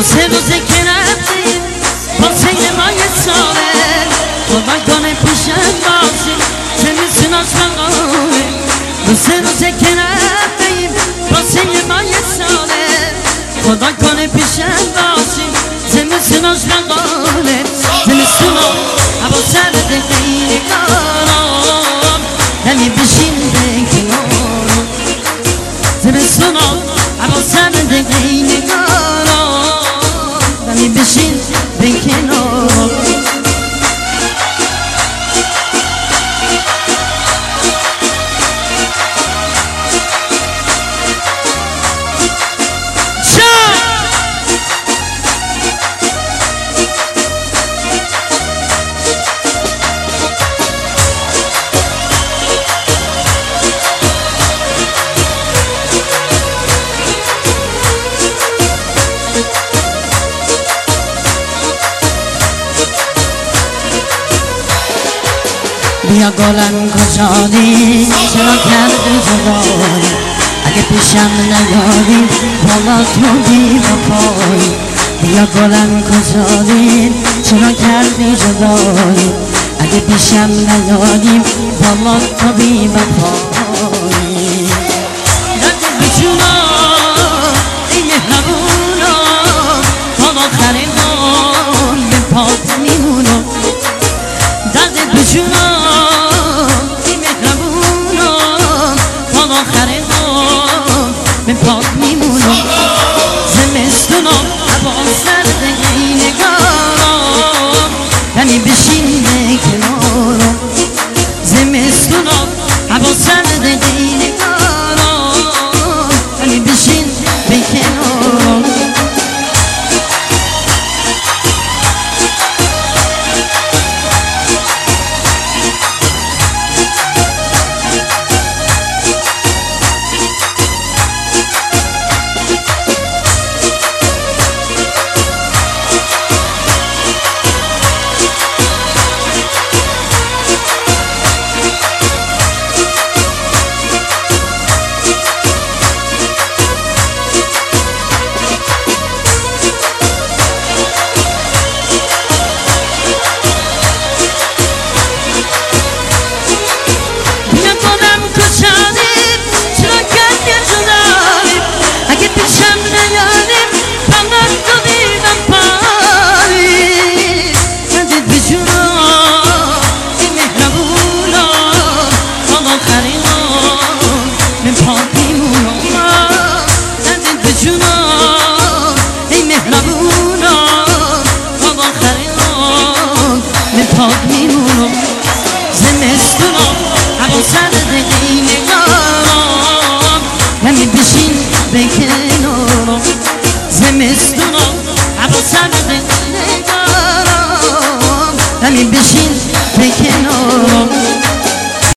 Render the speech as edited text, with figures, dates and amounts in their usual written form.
سه روزه که رفتیم واسه ما یه ساله قربان کنه پیشت باشیم زمستون آشقانه دو سه روزه که رفتیم واسه ما یه ساله قربان کنه پیشت باشیم زمستون آشقانه زمستون هوا سرد خیلی کارم نمی بشین به کنارم زمستون هوا سرد خیلی کارم نمی بشین به کنارم بیا گلم کجایی چرا کردی جدایی اگه پیشم نیاری بالا تو بی وفایی بیا گلم کجایی چرا کردی جدایی اگه پیشم نیاری بالا تو بی وفایی درد بجونم ای مهربونم تا آخر نام به پات میمونم درد بجونم من پاک میمونم زمستونم هوا سرد نگارم یعنی بشین به کنارم زمستونم هوا سرد نگارم یعنی بشین به کنارم نمی بشین به کنارم زمستونم هوا سرد نگارم نمی بشین